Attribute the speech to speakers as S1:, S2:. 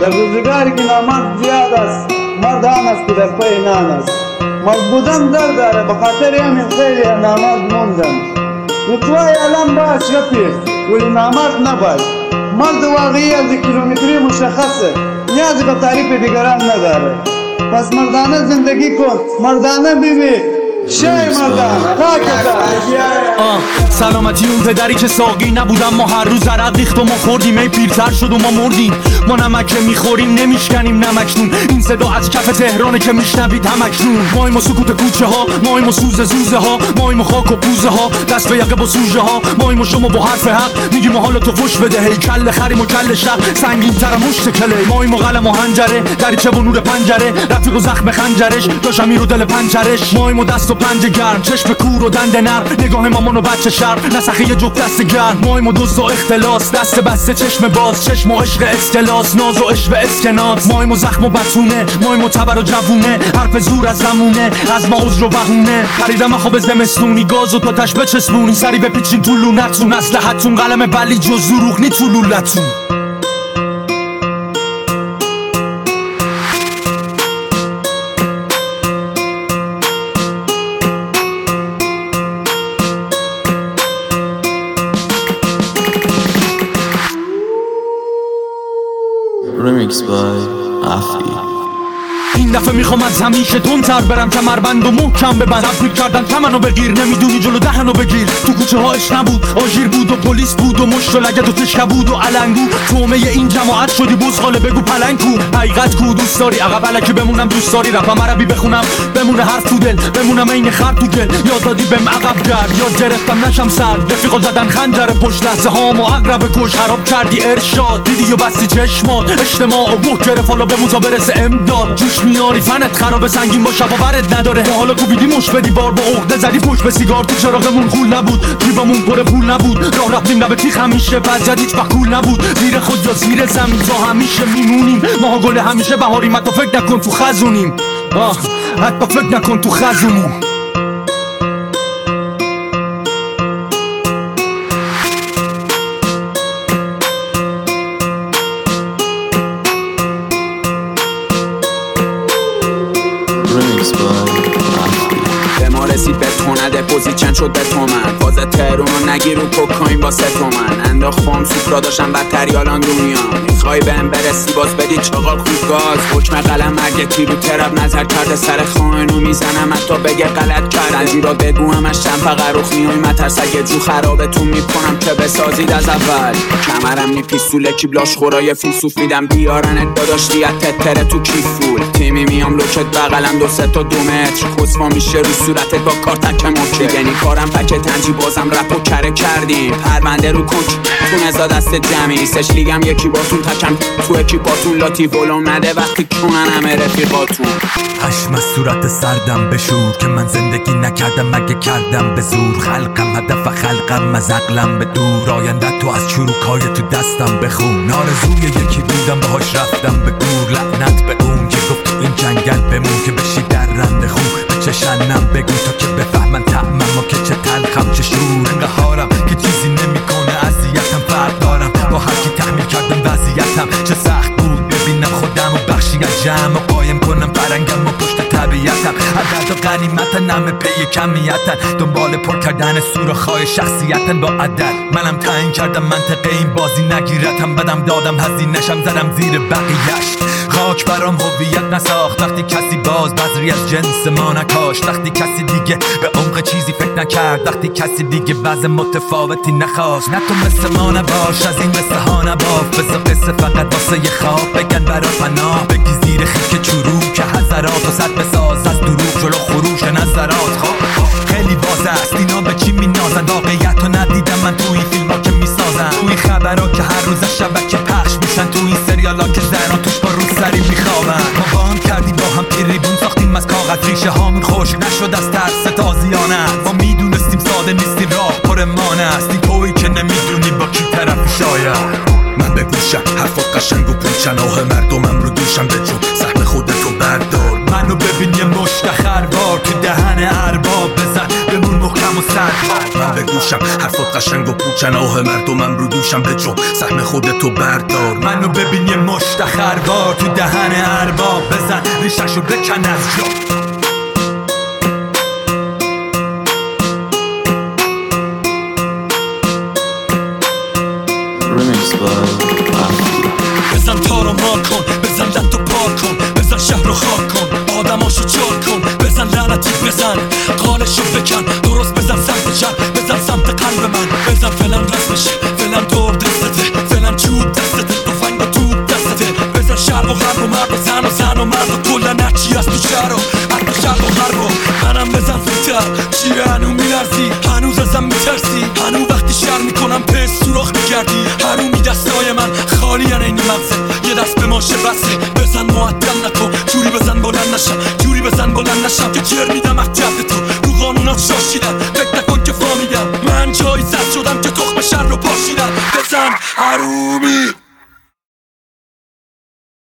S1: در روزگاری که نامرد زیاد است، مرد آن است که در پای نان است. مرد بودن در داره، به خاطر همین خیلی نامرد موندن. رتبه علم باید رفیق ولی نامرد نباید. مرد واقعی از کیلومتری مشخصه، نیازی به تعریف دیگران نداره. پس مردانه زندگی کن، مردانه بیبی، شای مردان
S2: سلامتی اون پدری که ساقی نبودم، ما هر روز عرق ریخت و ما خوردیم، ای پیرتر شد و ما مردیم. ما نمک که میخوریم نمیشکنیم نمکنون، این صدا از کف تهرانه که میشنوید همکنون. ماییم و سکوت کوچه ها، ماییم و سوز زوزه ها، ماییم و خاک و پوزه ها، دست به یقه با سوژه ها. ماییم و شما با حرف حق میگیم و حالا تو فش بده، هی کل خریم و کل شق سنگین تر مشت کله. ماییم و قلم و حنجره، دریچه و نور پنجره، رفیق و زخم خنجرش داشتم رو دل پنجرش. ماییم و دست و پنجه گرم، چشم کور و دند نرم، نگاه مامان و بچه شرم، نسخه یه جفت دست گرم. ماییم و دزد و اختلاس، دست بسته چشم باز، چشم و عشق اسکلاس، ناز و عشق اسکناس. ماییم و زخم و بتونه، ماییم و تبر و جوونه، حرف زور از زمونه، از ما عذر و بهونه. پریدم خواب زمستونی، گاز و تاتش بچسبونی، سری بپیچین تو لونتون، اسلحتون قلم بلی جز دروغ نی تو لولتون.
S3: Remix by Afi.
S2: این دفعه میخوام از همیشه تندتر برم، کمربند و محکم ببند. تبدیل کردن تمنو بگیر، نمیدونی جلو دهنو بگیر. تو کوچه ها عشق نبود، آژیر بود و پلیس بود و مشت و لگد و تشکه بود و علنگو. تومه این جماعت شدی بزغاله، بگو پلنگ کو. حقیقت کو دوست داری، عقب الکی بمونم دوست داری، رپم عربی بخونم بمونه حرف تو دل، بمونم عین خر تو گل. یاد دادی بهم عقب گرد، یاد گرفتم نشم سرد. رفیقا زدن خنجر پشت، لحظه هامو عقرب کش. خراب کردی ارشاد، دیدی و بستی چشمات. اجتماع و گوه گرفت، حالا به موزا برسه امداد. جوش میاری فنت خراب سنگین با شب و برد نداره. حالا کوبیدی مش بدی بار با عقده زدی پشت به سیگار. تو چراغمون خول نبود، جیبمون پر پول نبود، راه رفتیم لب تیغ همیشه وضعیت هیچ وقت کول نبود. زیر خود یا زیر زمین تا همیشه میمونیم، ما گل همیشه بهاریم. حتی فکر نکن تو خزونیم، حتی فکر نکن تو خزونیم.
S4: به ما رسید به تو نده، پوزیشن شد به تو من. فاز ترون رو نگیر رو کوکاین واسه تو من. انداخت فام سوپرا داشتم بدتری الان دنیا. میخوای بهم برسی باز بدی چاقال خوب گاز. حکم قلم مرگ تیر رو تراب نظر کرده، سر خائنو میزنم حتی بگه غلط کرد. الجیرا بگو همش چند فقروخ میای مترس، اگه جو خرابتون میکنم که بسازید از اول. کمرم میپیستوله کی بلاش خورای فیلسوف میدم بیارنت داداش دیت تتره تو کیفول. تیمی میام لوکت بغلم 2 تا 2 متر، خسما میشه رو صورتت با کارتک موکه. یعنی کارم پکه تنجی بازم رپو کره کردیم. پرونده رو کوچ تون ازا دست جمعی، سش لیگم یکی باتون تکم تو اکیپاتون. لاتی ولوم نده وقتی کنن همه رفیقاتون.
S5: پشم از صورت سردم بشور که من زندگی نکردم مگه کردم به زور. خلقم هدف خلقم از عقلم به دور، آینده تو از چروکای تو دستم بخون. آرزوی یکی بودم باهاش رفتم به گور، لعنت به اون که گفت تو این جنگل بمون که بشی در رند خون. به چشنم بگو تا که بفهمن طعمم و که چه تلخم چه شور. انقهارم که چیزی نمیکنه اذیتم، فرق دارم با هر کی تحمیل کردم وضعیتم. چه سخت بود ببینم خودم و بخشی از جمع و قایم کنم فرنگم و پشت طبیعتم. عدد و غنیمتن همه پی کمیتن، دنبال پر کردن سوراخ‌های شخصیتن با عدد. منم تعیین کردم منطقه این بازی نگیرتم، بدم دادم هزینه‌شم زدم زیر بقیه‌اش. خاک برام هویت نساخت وقتی کسی باز بذری از جنس ما نکاشت. وقتی کسی دیگه به عمق چیزی فکر نکرد، وقتی کسی دیگه وضع متفاوتی نخواست. نه تو مثل ما نباش، از این قصه ها نباف. بذار قصه فقط واسه یه خواب بگن برا پناه. بگی زیر خیک چروک که حضرات و صد بساز از دروغ جلو خروش نظرات. خیلی واضح است اینا به چی مینازن، واقعیت رو ندیدم من تو این فیلم ها که میسازن. تو این خبرها که هر روز شبکه پخش میشن، تو این سریال ها که زنان توش با روز سری میخوابن. ما باند کردیم با هم تریبون ساختیم از کاغذ، ریشه هامون خشک نشد از ترس تازیانه است. ما میدونستیم ساده نیستیم راه پر مانه است. این تویی که نمیدونی با کی طرفی شاید. من بگوشم حرفات قشنگ و پرچناه، مردمم رو دوشم بچون سهم خودتو بردار. منو ببین یه مشت خروار تو دهن ارباب بزن بمون محکم و سربار. من بگوشم گوشم حرفات قشنگ و پوچن آه مردمم رو دوشم بجو سهم خودتو بردار منو ببین یه مشت خروار تو دهن ارباب بزن ریششو بکن از جا
S3: Remix by Afi.
S2: بزن تارو مار کن بزن لطو پار کن بزن شهر رو خاک کن آدماشو جار کن بزن لعنتی بزن قالشو بکن درست بزن سمت چپ بزن سمت قلب من بزن فلان رسمشه فلان دور دستته فلان چوب دستته تفنگ و توب دستته بزن شرق و غرب و مرد و زن و مرد و کلن هرچی از تو شهر و از تو شرق و غرب و منم بزن فیلتر چیه هنو میلرزی هنوز ازم میترسی هنو وقتی شهر میکنم پس سوراخ میگردی هنومی دستای من خالی اینی مغزه یه دست به ماشه بسه بزن معطل نکن جوری بزن بلند نشم جوری بزن بلند نشم که جر میدم احتیاط تو رو قانونات شاشیدم فکر نکن که فامیدم من جایی زد شدم که تخم شر رو پاشیدم بزن حرومی